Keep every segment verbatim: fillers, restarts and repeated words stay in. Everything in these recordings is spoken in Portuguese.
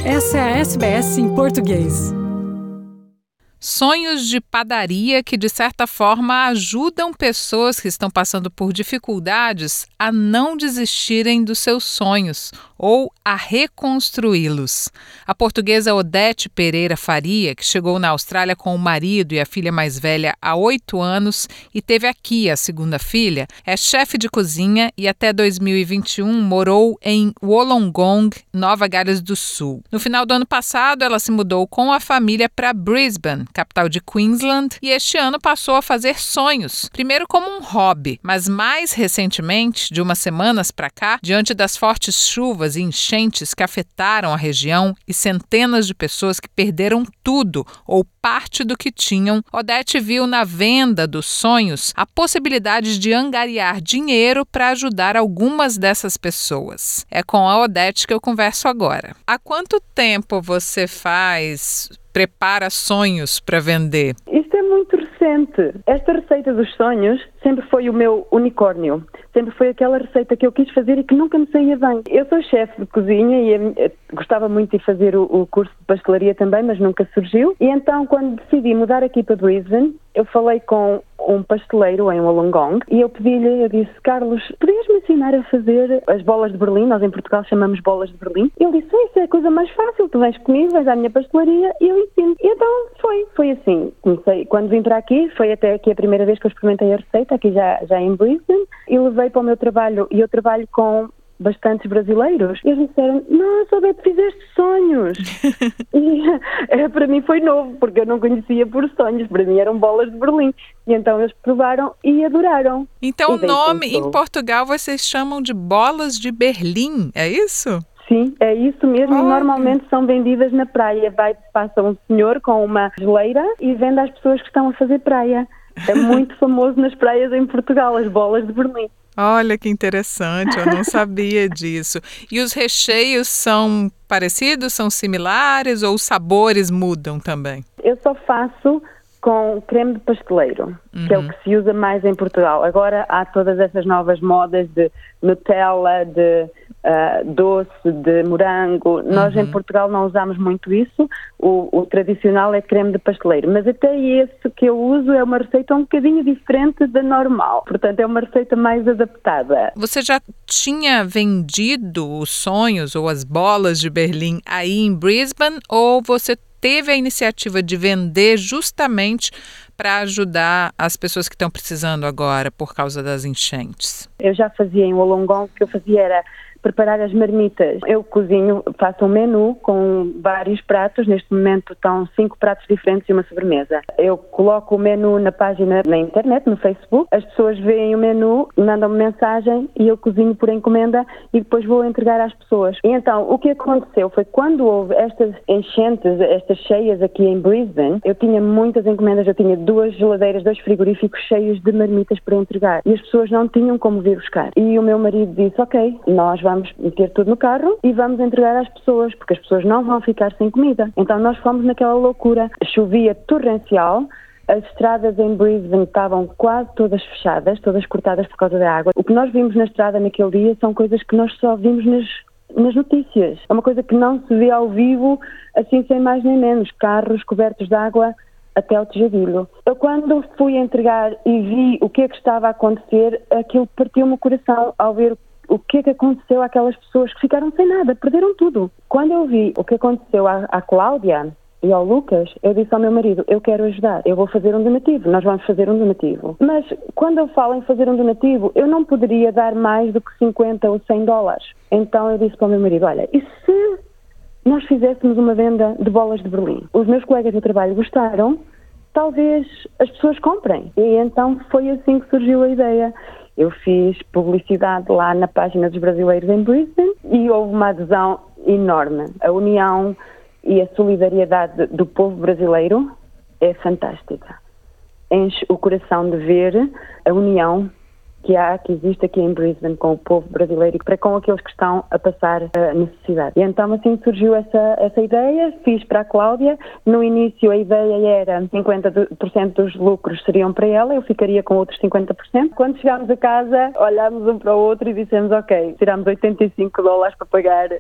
Essa é a S B S em português. Sonhos de padaria que, de certa forma, ajudam pessoas que estão passando por dificuldades a não desistirem dos seus sonhos ou a reconstruí-los. A portuguesa Odete Pereira Faria, que chegou na Austrália com o marido e a filha mais velha há oito anos e teve aqui a segunda filha, é chefe de cozinha e até dois mil e vinte e um morou em Wollongong, Nova Gales do Sul. No final do ano passado, ela se mudou com a família para Brisbane, capital de Queensland, e este ano passou a fazer sonhos, primeiro como um hobby, mas mais recentemente, de umas semanas para cá, diante das fortes chuvas e enchentes que afetaram a região e centenas de pessoas que perderam tudo ou parte do que tinham, Odete viu na venda dos sonhos a possibilidade de angariar dinheiro para ajudar algumas dessas pessoas. É com a Odete que eu converso agora. Há quanto tempo você faz... prepara sonhos para vender? Isto é muito recente. Esta receita dos sonhos sempre foi o meu unicórnio. Sempre foi aquela receita que eu quis fazer e que nunca me saía bem. Eu sou chefe de cozinha e eu gostava muito de fazer o, o curso de pastelaria também, mas nunca surgiu. E então, quando decidi mudar aqui para Brisbane, eu falei com um pasteleiro em Wollongong e eu pedi-lhe, eu disse: Carlos, podias-me ensinar a fazer as bolas de Berlim? Nós em Portugal chamamos bolas de Berlim. Ele disse: isso é a coisa mais fácil, tu vens comigo, vais à minha pastelaria e eu ensino. E então foi, foi assim. Comecei, quando vim para aqui, foi até aqui a primeira vez que eu experimentei a receita, aqui já, já em Brisbane, e levei para o meu trabalho, e eu trabalho com bastantes brasileiros. E eles disseram: nossa, Odete, fizeste sonhos. E é, para mim foi novo, porque eu não conhecia por sonhos, para mim eram bolas de Berlim. E então eles provaram e adoraram. Então e o nome em Portugal vocês chamam de bolas de Berlim, é isso? Sim, é isso mesmo. Olha. Normalmente são vendidas na praia. Vai, passa um senhor com uma geleira e vende às pessoas que estão a fazer praia. É muito famoso nas praias em Portugal, as bolas de Berlim. Olha que interessante, eu não sabia disso. E os recheios são parecidos, são similares ou os sabores mudam também? Eu só faço com creme de pasteleiro, uhum. que é o que se usa mais em Portugal. Agora há todas essas novas modas de Nutella, de uh, doce, de morango. Uhum. Nós em Portugal não usamos muito isso. O, o tradicional é creme de pasteleiro. Mas até esse que eu uso é uma receita um bocadinho diferente da normal. Portanto, é uma receita mais adaptada. Você já tinha vendido os sonhos ou as bolas de Berlim aí em Brisbane, ou você teve a iniciativa de vender justamente para ajudar as pessoas que estão precisando agora por causa das enchentes? Eu já fazia em Wollongong, o que eu fazia era preparar as marmitas. Eu cozinho, faço um menu com vários pratos. Neste momento estão cinco pratos diferentes e uma sobremesa. Eu coloco o menu na página na internet, no Facebook. As pessoas veem o menu, mandam-me mensagem e eu cozinho por encomenda e depois vou entregar às pessoas. E então, o que aconteceu foi quando houve estas enchentes, estas cheias aqui em Brisbane, eu tinha muitas encomendas. Eu tinha duas geladeiras, dois frigoríficos cheios de marmitas para entregar. E as pessoas não tinham como vir buscar. E o meu marido disse: ok, nós vamos Vamos meter tudo no carro e vamos entregar às pessoas, porque as pessoas não vão ficar sem comida. Então nós fomos naquela loucura. Chovia torrencial, as estradas em Brisbane estavam quase todas fechadas, todas cortadas por causa da água. O que nós vimos na estrada naquele dia são coisas que nós só vimos nas, nas notícias. É uma coisa que não se vê ao vivo, assim sem mais nem menos. Carros cobertos de água até ao tejadilho. Eu quando fui entregar e vi o que é que estava a acontecer, aquilo partiu-me o coração ao ver o que é que aconteceu àquelas pessoas que ficaram sem nada, perderam tudo. Quando eu vi o que aconteceu à, à Cláudia e ao Lucas, eu disse ao meu marido: eu quero ajudar, eu vou fazer um donativo, nós vamos fazer um donativo. Mas quando eu falo em fazer um donativo, eu não poderia dar mais do que cinquenta ou cem dólares. Então eu disse para o meu marido: olha, e se nós fizéssemos uma venda de bolas de Berlim? Os meus colegas de trabalho gostaram, talvez as pessoas comprem. E então foi assim que surgiu a ideia. Eu fiz publicidade lá na página dos brasileiros em Brisbane e houve uma adesão enorme. A união e a solidariedade do povo brasileiro é fantástica. Enche o coração de ver a união que há, que existe aqui em Brisbane com o povo brasileiro e para com aqueles que estão a passar a necessidade. E então assim surgiu essa, essa ideia, fiz para a Cláudia. No início a ideia era cinquenta por cento dos lucros seriam para ela, eu ficaria com outros cinquenta por cento. Quando chegámos a casa, olhámos um para o outro e dissemos: ok, tirámos oitenta e cinco dólares para pagar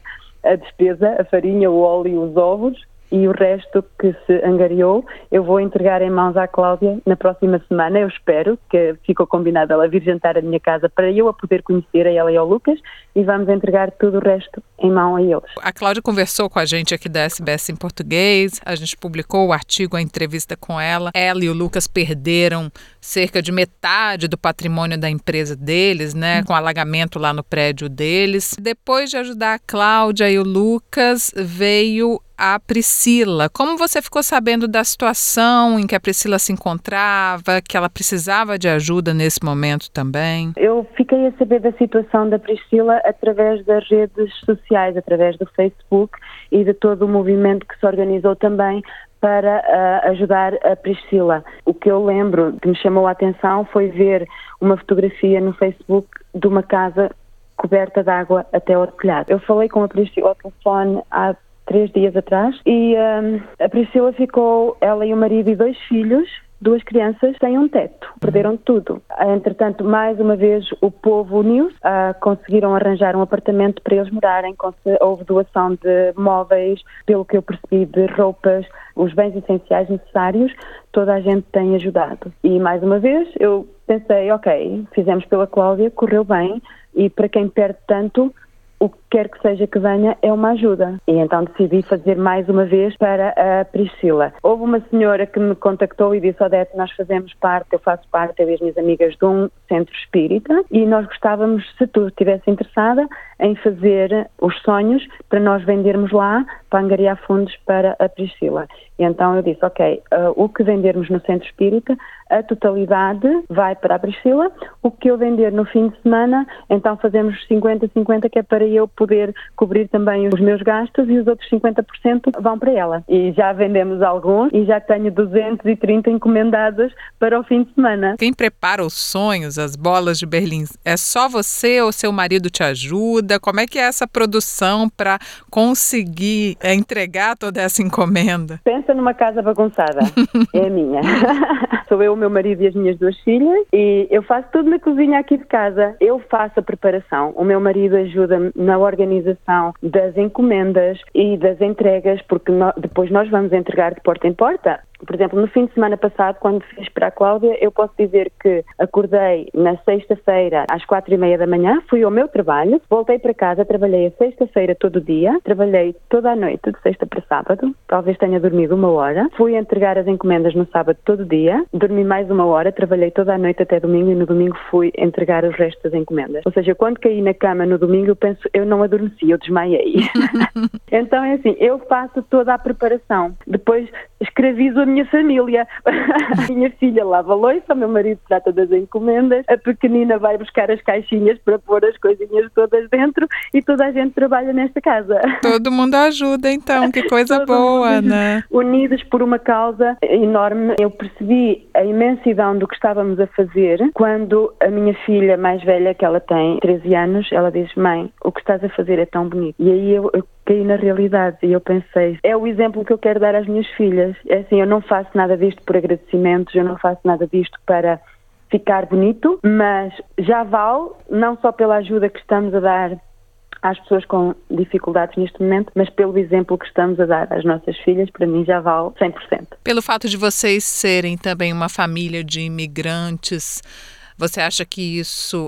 a despesa, a farinha, o óleo, os ovos, e o resto que se angariou eu vou entregar em mãos à Cláudia na próxima semana. Eu espero, que ficou combinado ela vir jantar à minha casa para eu a poder conhecer, a ela e ao Lucas, e vamos entregar tudo o resto em mão a eles. A Cláudia conversou com a gente aqui da S B S em português, a gente publicou o artigo, a entrevista com ela. Ela e o Lucas perderam cerca de metade do patrimônio da empresa deles, né, com alagamento lá no prédio deles. Depois de ajudar a Cláudia e o Lucas, veio a Priscila. Como você ficou sabendo da situação em que a Priscila se encontrava, que ela precisava de ajuda nesse momento também? Eu fiquei a saber da situação da Priscila através das redes sociais, através do Facebook e de todo o movimento que se organizou também para uh, ajudar a Priscila. O que eu lembro que me chamou a atenção foi ver uma fotografia no Facebook de uma casa coberta de água até ao telhado. Eu falei com a Priscila ao telefone há três dias atrás e um, a Priscila ficou, ela e o marido e dois filhos, duas crianças, sem um teto, perderam tudo. Entretanto, mais uma vez o povo uniu-se, uh, conseguiram arranjar um apartamento para eles morarem, houve doação de móveis, pelo que eu percebi, de roupas, os bens essenciais necessários, toda a gente tem ajudado. E mais uma vez eu pensei, ok, fizemos pela Cláudia, correu bem, e para quem perde tanto, o que quer que seja que venha é uma ajuda. E então decidi fazer mais uma vez para a Priscila. Houve uma senhora que me contactou e disse: Odete, nós fazemos parte, eu faço parte, eu e as minhas amigas, de um centro espírita e nós gostávamos, se tu estivesse interessada, em fazer os sonhos para nós vendermos lá, para angariar fundos para a Priscila. E então eu disse, ok, uh, o que vendermos no centro espírita, a totalidade vai para a Priscila, o que eu vender no fim de semana, então fazemos cinquenta a cinquenta, que é para eu poder cobrir também os meus gastos, e os outros cinquenta por cento vão para ela. E já vendemos alguns e já tenho duzentos e trinta encomendadas para o fim de semana. Quem prepara os sonhos, as bolas de Berlim, é só você ou seu marido te ajuda? Como é que é essa produção para conseguir é, entregar toda essa encomenda? Pensa numa casa bagunçada, é a minha. Sou eu, o meu marido e as minhas duas filhas, e eu faço tudo na cozinha aqui de casa. Eu faço a preparação, o meu marido ajuda-me na organização das encomendas e das entregas, porque no, depois nós vamos entregar de porta em porta. Por exemplo, no fim de semana passado, quando fiz para a Cláudia, eu posso dizer que acordei na sexta-feira às quatro e meia da manhã, fui ao meu trabalho, voltei para casa, trabalhei a sexta-feira todo o dia, trabalhei toda a noite, de sexta para sábado, talvez tenha dormido uma hora, fui entregar as encomendas no sábado todo o dia, dormi mais uma hora, trabalhei toda a noite até domingo e no domingo fui entregar os restos das encomendas. Ou seja, quando caí na cama no domingo, eu penso, eu não adormeci, eu desmaiei. Então é assim, eu faço toda a preparação, depois escravizo a minha família. A minha filha lava a louça, o meu marido trata das encomendas, a pequenina vai buscar as caixinhas para pôr as coisinhas todas dentro e toda a gente trabalha nesta casa. Todo mundo ajuda então, que coisa boa, né? Unidos por uma causa enorme. Eu percebi a imensidão do que estávamos a fazer quando a minha filha mais velha, que ela tem treze anos, ela diz, mãe, o que estás a fazer é tão bonito. E aí eu, eu caí na realidade e eu pensei, é o exemplo que eu quero dar às minhas filhas. É assim, eu não faço nada disto por agradecimentos, eu não faço nada disto para ficar bonito, mas já vale, não só pela ajuda que estamos a dar às pessoas com dificuldades neste momento, mas pelo exemplo que estamos a dar às nossas filhas, para mim já vale cem por cento. Pelo fato de vocês serem também uma família de imigrantes, você acha que isso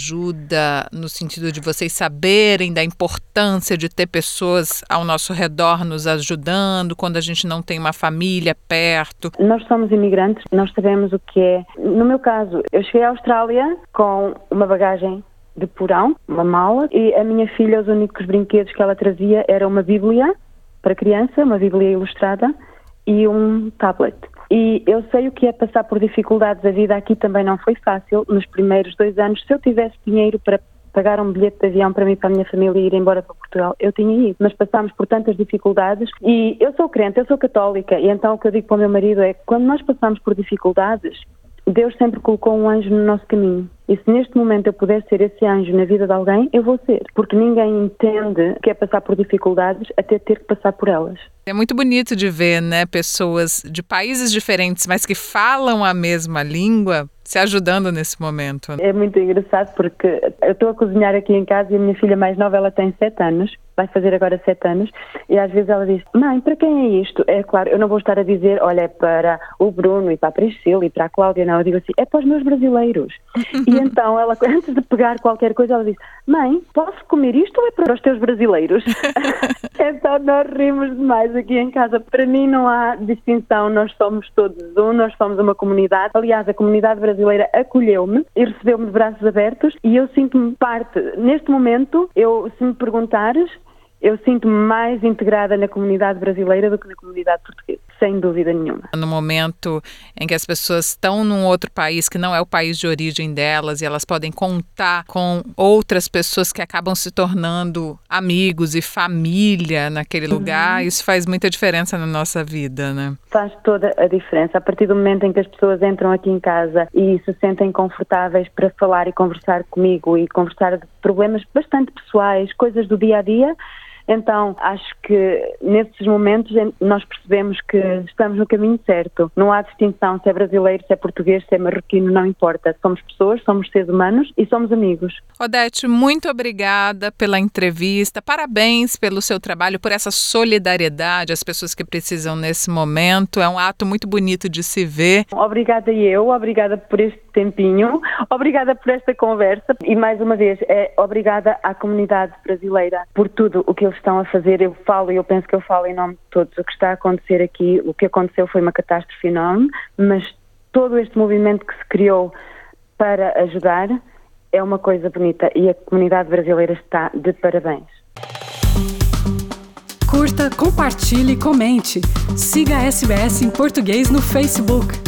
ajuda no sentido de vocês saberem da importância de ter pessoas ao nosso redor nos ajudando quando a gente não tem uma família perto? Nós somos imigrantes, nós sabemos o que é. No meu caso, eu cheguei à Austrália com uma bagagem de porão, uma mala, e a minha filha, os únicos brinquedos que ela trazia era uma bíblia para criança, uma bíblia ilustrada e um tablet. E eu sei o que é passar por dificuldades. A vida aqui também não foi fácil. Nos primeiros dois anos, se eu tivesse dinheiro para pagar um bilhete de avião para mim e para a minha família e ir embora para Portugal, eu tinha ido. Mas passámos por tantas dificuldades e eu sou crente, eu sou católica, e então o que eu digo para o meu marido é que quando nós passamos por dificuldades, Deus sempre colocou um anjo no nosso caminho. E se neste momento eu puder ser esse anjo na vida de alguém, eu vou ser. Porque ninguém entende o que é passar por dificuldades até ter que passar por elas. É muito bonito de ver, né, pessoas de países diferentes, mas que falam a mesma língua, se ajudando nesse momento. É muito engraçado porque eu estou a cozinhar aqui em casa e a minha filha mais nova, ela tem sete anos, vai fazer agora sete anos, e às vezes ela diz, mãe, para quem é isto? É claro, eu não vou estar a dizer, olha, é para o Bruno e para a Priscila e para a Cláudia, não, eu digo assim, é para os meus brasileiros. E então ela, antes de pegar qualquer coisa, ela diz, mãe, posso comer isto ou é para os teus brasileiros? Então nós rimos demais aqui em casa. Para mim não há distinção, nós somos todos um, nós somos uma comunidade. Aliás, a comunidade brasileira acolheu-me e recebeu-me de braços abertos e eu sinto-me parte. Neste momento, eu, se me perguntares, eu sinto-me mais integrada na comunidade brasileira do que na comunidade portuguesa, sem dúvida nenhuma. No momento em que as pessoas estão num outro país que não é o país de origem delas e elas podem contar com outras pessoas que acabam se tornando amigos e família naquele lugar, uhum. Isso faz muita diferença na nossa vida, né? Faz toda a diferença. A partir do momento em que as pessoas entram aqui em casa e se sentem confortáveis para falar e conversar comigo e conversar de problemas bastante pessoais, coisas do dia a dia, então, acho que nesses momentos nós percebemos que estamos no caminho certo. Não há distinção se é brasileiro, se é português, se é marroquino, não importa. Somos pessoas, somos seres humanos e somos amigos. Odete, muito obrigada pela entrevista. Parabéns pelo seu trabalho, por essa solidariedade às pessoas que precisam nesse momento. É um ato muito bonito de se ver. Obrigada eu, obrigada por este tempinho, obrigada por esta conversa e mais uma vez, é, obrigada à comunidade brasileira por tudo o que eles estão a fazer. Eu falo e eu penso que eu falo em nome de todos. O que está a acontecer aqui, o que aconteceu foi uma catástrofe enorme, mas todo este movimento que se criou para ajudar é uma coisa bonita e a comunidade brasileira está de parabéns. Curta, compartilhe, comente. Siga a S B S em Português no Facebook.